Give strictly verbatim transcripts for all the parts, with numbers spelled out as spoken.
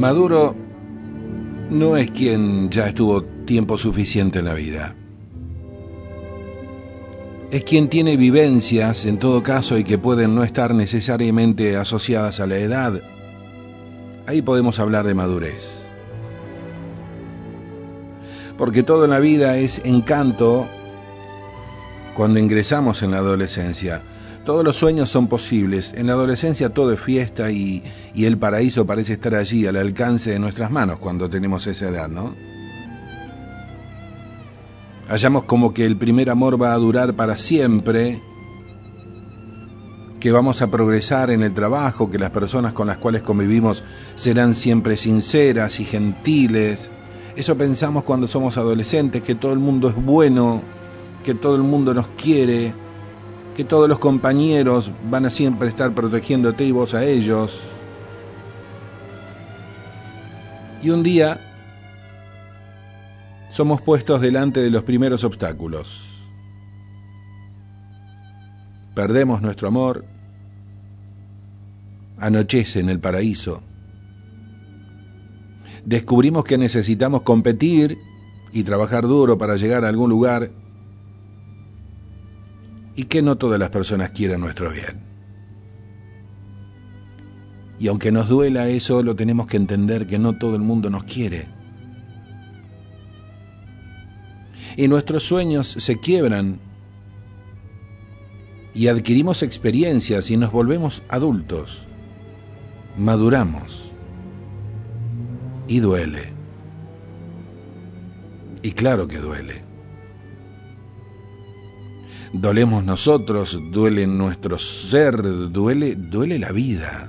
Maduro no es quien ya estuvo tiempo suficiente en la vida. Es quien tiene vivencias, en todo caso, y que pueden no estar necesariamente asociadas a la edad. Ahí podemos hablar de madurez. Porque todo en la vida es encanto cuando ingresamos en la adolescencia. Todos los sueños son posibles. En la adolescencia todo es fiesta y, y el paraíso parece estar allí, al alcance de nuestras manos, cuando tenemos esa edad, ¿no? Hallamos como que el primer amor va a durar para siempre, que vamos a progresar en el trabajo, que las personas con las cuales convivimos serán siempre sinceras y gentiles. Eso pensamos cuando somos adolescentes, que todo el mundo es bueno, que todo el mundo nos quiere, que todos los compañeros van a siempre estar protegiéndote y vos a ellos. Y un día somos puestos delante de los primeros obstáculos. Perdemos nuestro amor, anochece en el paraíso. Descubrimos que necesitamos competir y trabajar duro para llegar a algún lugar, y que no todas las personas quieren nuestro bien. Y aunque nos duela eso, lo tenemos que entender, que no todo el mundo nos quiere. Y nuestros sueños se quiebran y adquirimos experiencias y nos volvemos adultos, maduramos y duele. Y claro que duele. Dolemos nosotros, duele nuestro ser, duele, duele la vida.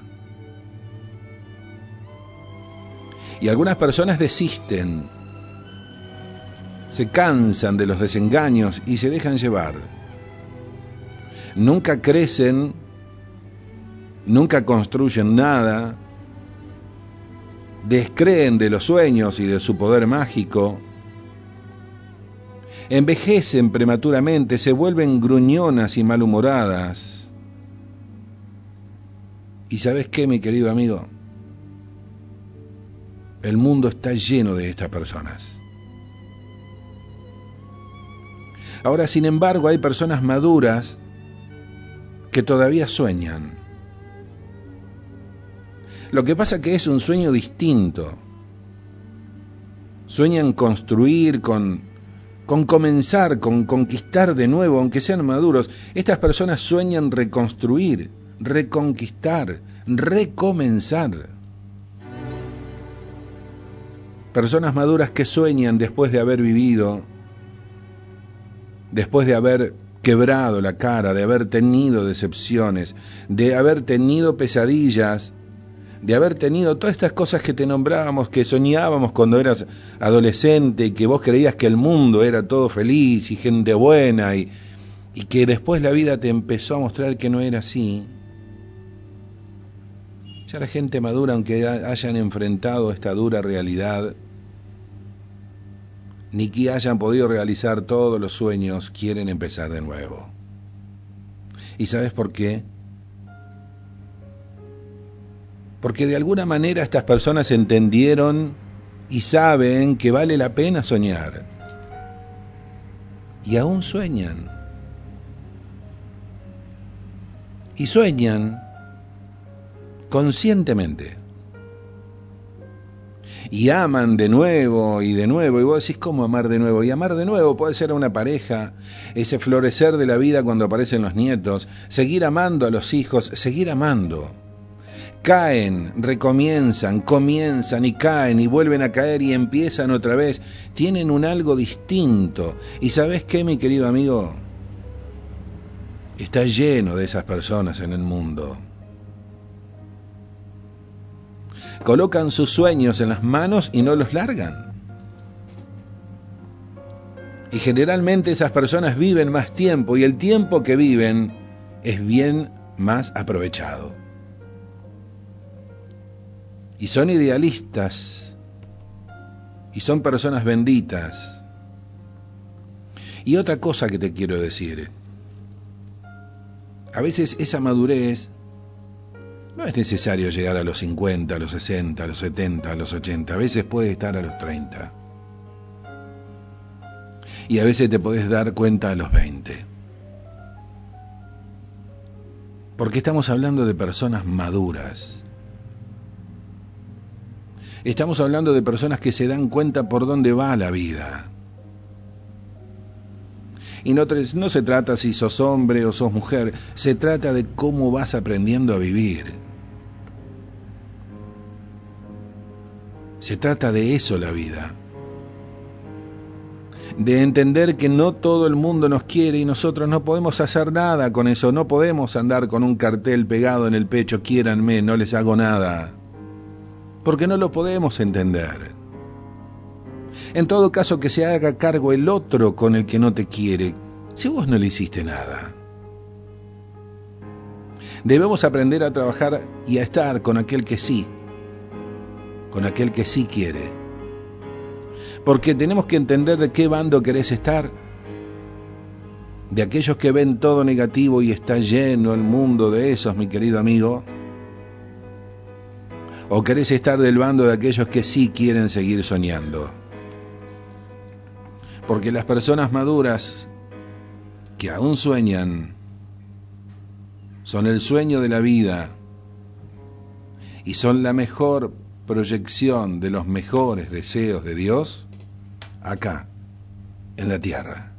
Y algunas personas desisten, se cansan de los desengaños y se dejan llevar. Nunca crecen, nunca construyen nada, descreen de los sueños y de su poder mágico. Envejecen prematuramente, se vuelven gruñonas y malhumoradas. ¿Y sabes qué, mi querido amigo? El mundo está lleno de estas personas. Ahora, sin embargo, hay personas maduras que todavía sueñan. Lo que pasa es que es un sueño distinto. Sueñan construir con... con comenzar, con conquistar de nuevo, aunque sean maduros. Estas personas sueñan reconstruir, reconquistar, recomenzar. Personas maduras que sueñan después de haber vivido, después de haber quebrado la cara, de haber tenido decepciones, de haber tenido pesadillas, de haber tenido todas estas cosas que te nombrábamos, que soñábamos cuando eras adolescente y que vos creías que el mundo era todo feliz y gente buena y, y que después la vida te empezó a mostrar que no era así. Ya la gente madura, aunque hayan enfrentado esta dura realidad, ni que hayan podido realizar todos los sueños, quieren empezar de nuevo. ¿Y sabes por qué? Porque de alguna manera estas personas entendieron y saben que vale la pena soñar. Y aún sueñan. Y sueñan conscientemente. Y aman de nuevo y de nuevo. Y vos decís, ¿cómo amar de nuevo? Y amar de nuevo puede ser a una pareja, ese florecer de la vida cuando aparecen los nietos, seguir amando a los hijos, seguir amando. Caen, recomienzan, comienzan y caen y vuelven a caer y empiezan otra vez. Tienen un algo distinto. ¿Y sabés qué, mi querido amigo? Está lleno de esas personas en el mundo. Colocan sus sueños en las manos y no los largan. Y generalmente esas personas viven más tiempo y el tiempo que viven es bien más aprovechado. Y son idealistas, y son personas benditas. Y otra cosa que te quiero decir, a veces esa madurez No es necesario llegar a los cincuenta, a los sesenta, a los setenta, a los ochenta. A veces puedes estar a los treinta. Y a veces te podés dar cuenta a los veinte. Porque estamos hablando de personas maduras. Estamos hablando de personas que se dan cuenta por dónde va la vida. Y no, no se trata si sos hombre o sos mujer, se trata de cómo vas aprendiendo a vivir. Se trata de eso la vida. De entender que no todo el mundo nos quiere y nosotros no podemos hacer nada con eso. No podemos andar con un cartel pegado en el pecho, quiéranme, no les hago nada. Porque no lo podemos entender. En todo caso, que se haga cargo el otro con el que no te quiere, si vos no le hiciste nada. Debemos aprender a trabajar y a estar con aquel que sí, con aquel que sí quiere. Porque tenemos que entender de qué bando querés estar. De aquellos que ven todo negativo y está lleno el mundo de esos, mi querido amigo. ¿O querés estar del bando de aquellos que sí quieren seguir soñando? Porque las personas maduras que aún sueñan son el sueño de la vida y son la mejor proyección de los mejores deseos de Dios acá, en la tierra.